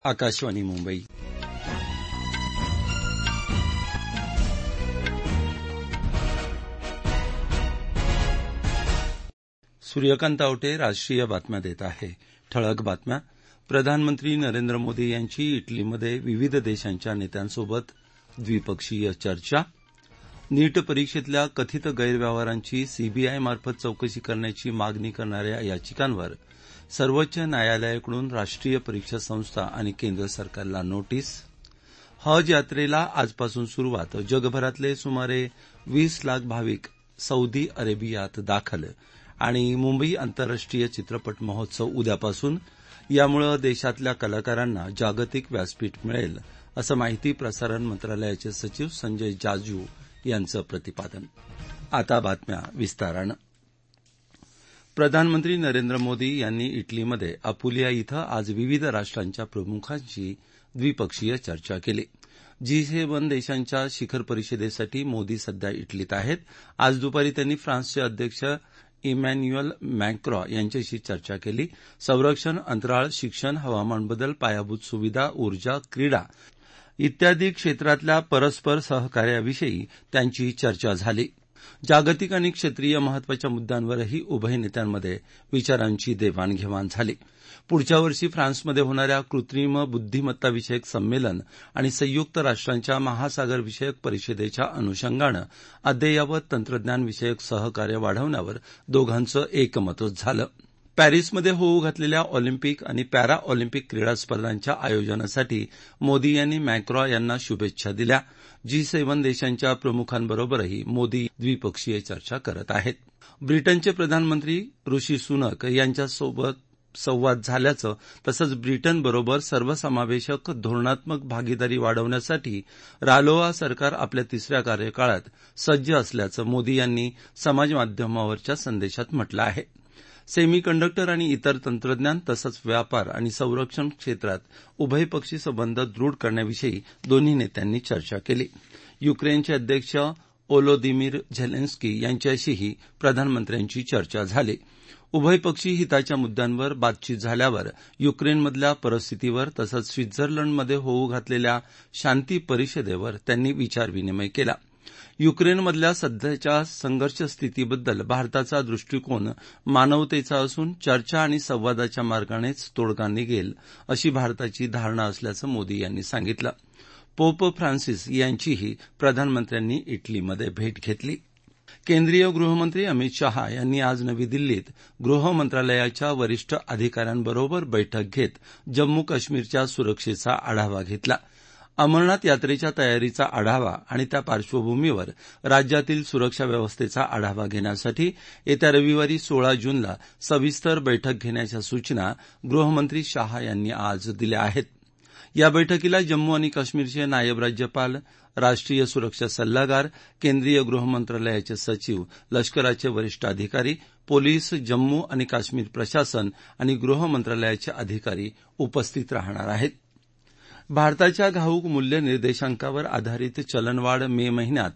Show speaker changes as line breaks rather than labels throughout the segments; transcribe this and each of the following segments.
आकाशवाणी मुंबई. सूर्यकांत आवटे राष्ट्रीय बातम्या देत आहे. ठळक बातम्या. प्रधानमंत्री नरेंद्र मोदी यांची इटलीमध्ये विविध देशांच्या नेत्यांसोबत द्विपक्षीय चर्चा. नीट परीक्षेतल्या कथित गैरव्यवहारांची सीबीआयमार्फत चौकशी करण्याची मागणी करणाऱ्या याचिकांवर सर्वोच्च न्यायालयाकडून राष्ट्रीय परीक्षा संस्था आणि केंद्र सरकारला नोटीस. हज यात्रेला आजपासून सुरुवात. जगभरातले सुमारे 20 लाख भाविक सौदी अरेबियात दाखल. आणि मुंबई आंतरराष्ट्रीय चित्रपट महोत्सव उद्यापासून. यामुळे देशातल्या कलाकारांना जागतिक व्यासपीठ मिळेल, असं माहिती प्रसारण मंत्रालयाचे सचिव संजय जाजू यांचं प्रतिपादन. आता बातम्या विस्तारानं. प्रधानमंत्री नरेंद्र मोदी यांनी इटलीमध्ये अपुलिया इथं आज विविध राष्ट्रांच्या प्रमुखांशी द्विपक्षीय चर्चा केली. G7 देशांच्या शिखर परिषदेसाठी मोदी सध्या इटलीत आहेत. आज दुपारी त्यांनी फ्रान्सचे अध्यक्ष इमॅन्युअल मॅक्रॉ यांच्याशी चर्चा केली. संरक्षण, अंतराळ, शिक्षण, हवामान बदल, पायाभूत सुविधा, ऊर्जा, क्रीडा इत्यादी क्षेत्रातल्या परस्पर सहकार्याविषयी त्यांची चर्चा झाली. जागतिक आणि क्षेत्रीय महत्वाच्या मुद्द्यांवरही उभय नेत्यांमध्ये विचारांची देवाणघेवाण झाली. पुढच्या वर्षी फ्रान्समध्ये होणाऱ्या कृत्रिम बुद्धिमत्ताविषयक संमेलन आणि संयुक्त राष्ट्रांच्या महासागरविषयक परिषदेच्या अनुषंगानं अद्ययावत तंत्रज्ञानविषयक सहकार्य वाढवण्यावर दोघांचं एकमतच झालं. पॅरिसमध्ये होऊ घातलेल्या ऑलिम्पिक आणि पॅरा ऑलिम्पिक क्रीडा स्पर्धांच्या आयोजनासाठी मोदी यांनी मॅक्रॉ यांना शुभेच्छा दिल्या. G7 देशांच्या प्रमुखांबरोबरही मोदी द्विपक्षीय चर्चा करत आहेत. ब्रिटनचे प्रधानमंत्री ऋषी सुनक यांच्यासोबत संवाद झाल्याचं तसंच ब्रिटनबरोबर सर्वसमावेशक धोरणात्मक भागीदारी वाढवण्यासाठी रालोआ सरकार आपल्या तिसऱ्या कार्यकाळात सज्ज असल्याचं मोदी यांनी समाजमाध्यमावरच्या संदेशात म्हटलं आहे. सेमीकंडक्टर आणि इतर तंत्रज्ञान तसंच व्यापार आणि संरक्षण क्षेत्रात उभयपक्षी संबंध दृढ करण्याविषयी दोन्ही नेत्यांनी चर्चा केली. युक्रेनचे अध्यक्ष ओलोदिमीर झेलेन्स्की यांच्याशीही प्रधानमंत्र्यांची चर्चा झाली. उभयपक्षी हिताच्या मुद्द्यांवर बातचीत झाल्यावर युक्रेनमधल्या परिस्थितीवर तसंच स्वित्झर्लंडमध्ये होऊ घातलेल्या शांती परिषदेवर त्यांनी विचारविनिमय केला. युक्रेनमधल्या सध्याच्या संघर्ष स्थितीबद्दल भारताचा दृष्टिकोन मानवतेचा असून चर्चा आणि संवादाच्या मार्गानेच तोडगा निघेल, अशी भारताची धारणा असल्याचं मोदी यांनी सांगितलं. पोप फ्रान्सिस यांचीही प्रधानमंत्र्यांनी इटलीमध्ये भेट घेतली. केंद्रीय गृहमंत्री अमित शहा यांनी आज नवी दिल्लीत गृह मंत्रालयाच्या वरिष्ठ अधिकाऱ्यांबरोबर बैठक घेत जम्मू काश्मीरच्या सुरक्षेचा आढावा घेतला. अमरनाथ यात्रेच्या तयारीचा आढावा आणि त्या पार्श्वभूमीवर राज्यातील सुरक्षा व्यवस्थेचा आढावा घेण्यासाठी येत्या रविवारी 16 जूनला सविस्तर बैठक घेण्याच्या सूचना गृहमंत्री शहा यांनी आज दिल्या आहेत. या बैठकीला जम्मू आणि काश्मीरचे नायब राज्यपाल, राष्ट्रीय सुरक्षा सल्लागार, केंद्रीय गृहमंत्रालयाचे सचिव, लष्कराचे वरिष्ठ अधिकारी, पोलीस, जम्मू आणि काश्मीर प्रशासन आणि गृहमंत्रालयाचे अधिकारी उपस्थित राहणार आहेत. भारताच्या घाऊक मूल्य निर्देशांकावर आधारित चलनवाढ मे महिन्यात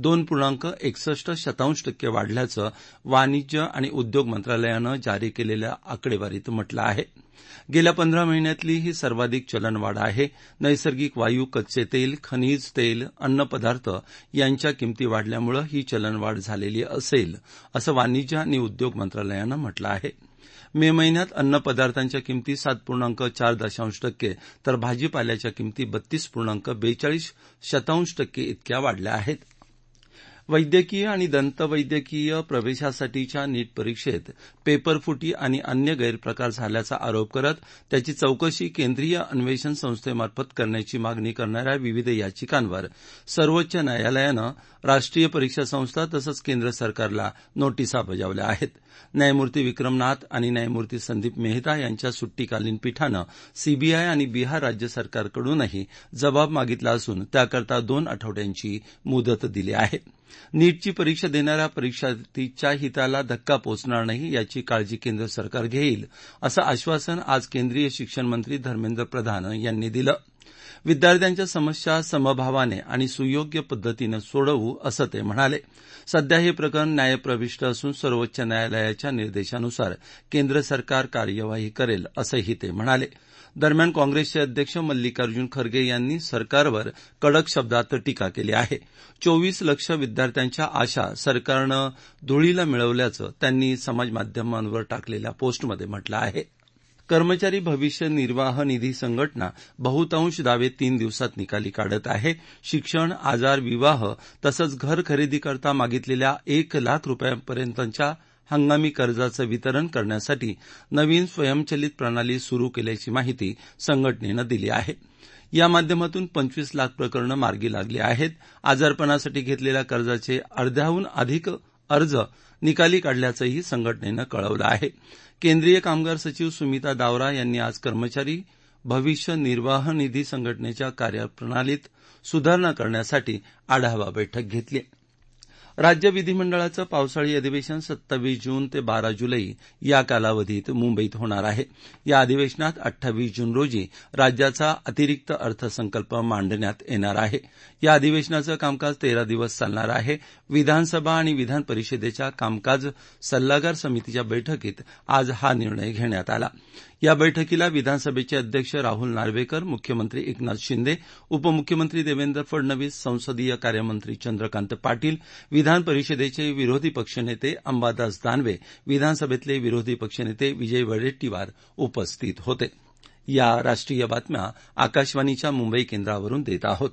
2.61% वाढल्याचं वाणिज्य आणि उद्योग मंत्रालयानं जारी केलेल्या आकडेवारीत म्हटलं आहे. गेल्या 15 महिन्यातली ही सर्वाधिक चलनवाढ आहे. नैसर्गिक वायू, कच्चे तेल, खनिज तेल, अन्नपदार्थ यांच्या किंमती वाढल्यामुळे ही चलनवाढ झालेली असेल, असं वाणिज्य आणि उद्योग मंत्रालयानं म्हटलं आहे. मे महिन्यात अन्नपदार्थांच्या किंमती 7.4% तर भाजीपाल्याच्या किंमती 32.42% इतक्या वाढल्या आहेत. वैद्यकीय आणि दंतवैद्यकीय प्रवेशासाठीच्या नीट परीक्षेत पेपरफुटी आणि अन्य गैरप्रकार झाल्याचा आरोप करत त्याची चौकशी केंद्रीय अन्वेषण संस्थेमार्फत करण्याची मागणी करणाऱ्या विविध याचिकांवर सर्वोच्च न्यायालयानं राष्ट्रीय परीक्षा संस्था तसंच केंद्र सरकारला नोटिसा बजावल्या आहेत. न्यायमूर्ती विक्रमनाथ आणि न्यायमूर्ती संदीप मेहता यांच्या सुट्टीकालीन पीठानं सीबीआय आणि बिहार राज्य सरकारकडूनही जबाब मागितला असून त्याकरता 2 आठवड्यांची मुदत दिली आहे. नीटची परीक्षा देणाऱ्या परीक्षार्थीच्या हिताला धक्का पोचणार नाही याची काळजी केंद्र सरकार घेईल, असं आश्वासन आज केंद्रीय शिक्षण मंत्री धर्मेंद्र प्रधान यांनी दिलं. विद्यार्थ्यांच्या समस्या समभावाने आणि सुयोग्य पद्धतीनं सोडवू, असं ते म्हणाले. सध्या हे प्रकरण न्यायप्रविष्ट असून सर्वोच्च न्यायालयाच्या निर्देशानुसार केंद्र सरकार कार्यवाही करेल, असंही ते म्हणाले. दरम्यान काँग्रेसचे अध्यक्ष मल्लिकार्जुन खरगे यांनी सरकारवर कडक शब्दात टीका केली आहे. 24 लाख विद्यार्थ्यांच्या आशा सरकारनं धुळीला मिळवल्याचं त्यांनी समाजमाध्यमांवर टाकलेल्या पोस्टमध्ये म्हटलं आहे. कर्मचारी भविष्य निर्वाह निधी संघटना बहुतांश दावे 3 दिवसात निकाली काढत आहे. शिक्षण, आजार, विवाह तसंच घर खरेदीकरता मागितलेल्या 1 लाख रुपयांपर्यंतच्या हंगामी कर्जाचं वितरण करण्यासाठी नवीन स्वयंचलित प्रणाली सुरू केल्याची माहिती संघटनेनं दिली आहे. या माध्यमातून 25 लाख प्रकरणं मार्गी लागली आहेत. आजारपणासाठी घेतलेल्या कर्जाचे अर्ध्याहून अधिक अर्ज निकाली काढल्याचंही संघटनेनं कळवलं आहे. केंद्रीय कामगार सचिव सुमिता दावरा यांनी आज कर्मचारी भविष्य निर्वाह निधी संघटनेच्या कार्यप्रणालीत सुधारणा करण्यासाठी आढावा बैठक घेतली. राज्य विधिमंडळाचं पावसाळी अधिवेशन 27 जून ते 12 जुलै या कालावधीत मुंबईत होणार आहे. या अधिवेशनात 28 जून रोजी राज्याचा अतिरिक्त अर्थसंकल्प मांडण्यात येणार आहे. या अधिवेशनाचं कामकाज 13 दिवस चालणार आहे. विधानसभा आणि विधान परिषदेच्या कामकाज सल्लागार समितीच्या बैठकीत आज हा निर्णय घेण्यात आला. या बैठकीला विधानसभेचे अध्यक्ष राहुल नार्वेकर, मुख्यमंत्री एकनाथ शिंदे, उपमुख्यमंत्री देवेंद्र फडणवीस, संसदीय कार्यमंत्री चंद्रकांत पाटील, विधान परिषदेचे विरोधी पक्षनेते अंबादास दानवे, विधानसभेतले विरोधी पक्षनेते विजय वडेट्टीवार उपस्थित होते. या राष्ट्रीय बातम्या आकाशवाणीच्या मुंबई केंद्रावरून देत आहोत.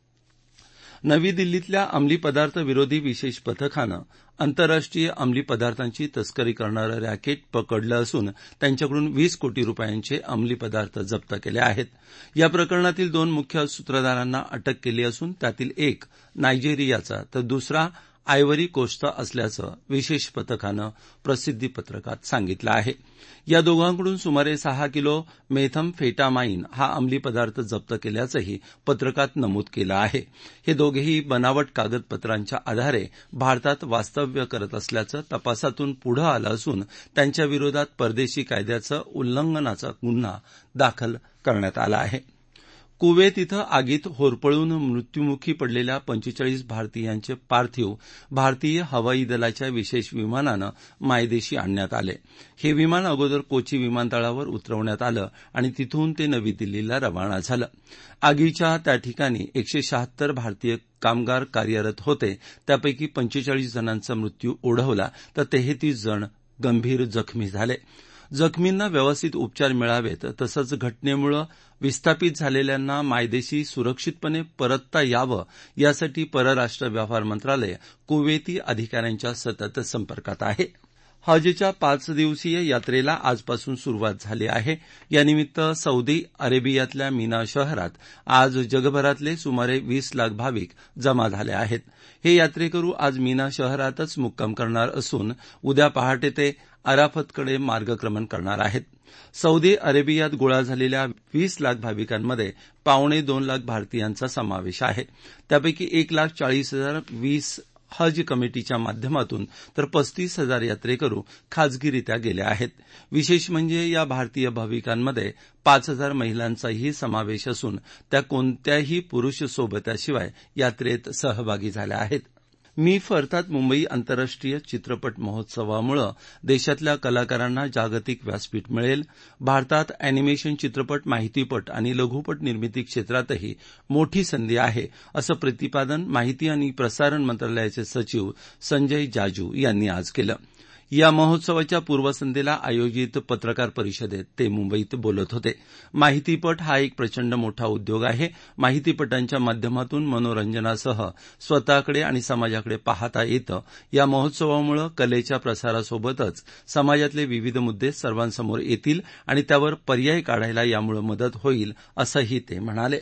नवी दिल्लीतल्या अंमली पदार्थ विरोधी विशेष पथकानं आंतरराष्ट्रीय अंमली पदार्थांची तस्करी करणारं रॅकेट पकडलं असून त्यांच्याकडून 20 कोटी रुपयांचे अंमली पदार्थ जप्त केले आहेत. या प्रकरणातील 2 मुख्य सूत्रधारांना अटक केली असून त्यातील एक नायजेरियाचा तर दुसरा आयव्हरी कोस्टचा असल्याचं विशेष पथकानं प्रसिद्धीपत्रकात सांगितलं आहे. या दोघांकडून सुमारे 6 किलो मेथमफेटामाईन हा अंमली पदार्थ जप्त केल्याचंही पत्रकात नमूद केलं आहे. हे दोघेही बनावट कागदपत्रांच्या आधारे भारतात वास्तव्य करत असल्याचं तपासातून पुढं आलं असून त्यांच्याविरोधात परदेशी कायद्याचं उल्लंघनाचा गुन्हा दाखल करण्यात आला आहे. कुवेत इथं आगीत होरपळून मृत्यूमुखी पडलेल्या 45 भारतीयांचे पार्थिव भारतीय हवाई दलाच्या विशेष विमानानं मायदेशी आणण्यात आले. हे विमान अगोदर कोची विमानतळावर उतरवण्यात आलं आणि तिथून ते नवी दिल्लीला रवाना झालं. आगीच्या त्या ठिकाणी 176 भारतीय कामगार कार्यरत होते. त्यापैकी 45 जणांचा मृत्यू ओढवला तर 33 जण गंभीर जखमी झाले. जखमींना व्यवस्थित उपचार मिळावेत तसंच घटनेमुळे विस्थापित झालेल्यांना मायदेशी सुरक्षितपणे परतता यावं यासाठी परराष्ट्र व्यवहार मंत्रालय कुवेती अधिकाऱ्यांच्या सतत संपर्कात आहे. हजच्या 5 दिवसीय यात्रेला आजपासून सुरुवात झाली आहे. यानिमित्त सौदी अरेबियातल्या मीना शहरात आज जगभरातले सुमारे 20 लाख भाविक जमा झाले आहेत. हे यात्रेकरू आज मीना शहरातच मुक्काम करणार असून उद्या पहाटे ते अराफतकडे मार्गक्रमण करणार आहेत. सौदी अरेबियात गोळा झालेल्या 20 लाख भाविकांमध्ये 1.25 लाख भारतीयांचा समावेश आहे. त्यापैकी 1,40,000 20 हज कमिटीच्या माध्यमातून तर 35,000 यात्रेकरू खाजगीरित्या गेले आहेत. विशेष म्हणजे या भारतीय भाविकांमध्ये 5,000 महिलांचाही समावेश असून त्या कोणत्याही पुरुष सोबत्याशिवाय यात्रेत सहभागी झाल्या आहेत. मीफ अर्थात मुंबई आंतरराष्ट्रीय चित्रपट महोत्सवामुळे देशातल्या कलाकारांना जागतिक व्यासपीठ मिळेल. भारतात अॅनिमेशन, चित्रपट, माहितीपट आणि लघुपट निर्मिती क्षेत्रातही मोठी संधी आहे असं प्रतिपादन माहिती आणि प्रसारण मंत्रालयाचे सचिव संजय जाजू यांनी आज केलं. या महोत्सवाच्या पूर्वसंध्येला आयोजित पत्रकार परिषदेत ते मुंबईत बोलत होते. माहितीपट हा एक प्रचंड मोठा उद्योग आहे. माहितीपटांच्या माध्यमातून मनोरंजनासह स्वतःकडे आणि समाजाकडे पाहता येतं. या महोत्सवामुळे कलेच्या प्रसारासोबतच समाजातले विविध मुद्दे सर्वांसमोर येतील आणि त्यावर पर्याय काढायला यामुळे मदत होईल असंही ते म्हणाले.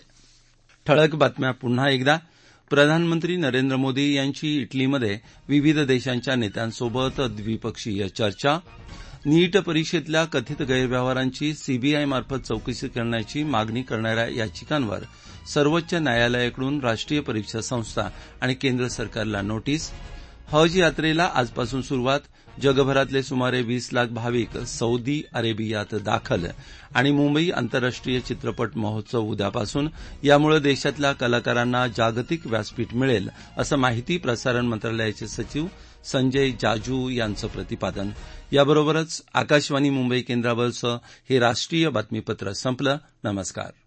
ठळक बातम्या पुन्हा एकदा. प्रधानमंत्री नरेंद्र मोदी यांची इटलीमध्ये विविध देशांच्या नेत्यांसोबत द्विपक्षीय चर्चा. नीट परीक्षेतल्या कथित गैरव्यवहारांची सीबीआयमार्फत चौकशी करण्याची मागणी करणाऱ्या याचिकांवर सर्वोच्च न्यायालयाकडून राष्ट्रीय परीक्षा संस्था आणि केंद्र सरकारला नोटीस. हज यात्रेला आजपासून सुरुवात. जगभरातले सुमारे 20 लाख भाविक सौदी अरेबियात दाखल आणि मुंबई आंतरराष्ट्रीय चित्रपट महोत्सव उद्यापासून. यामुळे देशातल्या कलाकारांना जागतिक व्यासपीठ मिळेल असं माहिती प्रसारण मंत्रालयाचे सचिव संजय जाजू यांचं प्रतिपादन. याबरोबरच आकाशवाणी मुंबई केंद्रावरचं हे राष्ट्रीय बातमीपत्र संपलं. नमस्कार.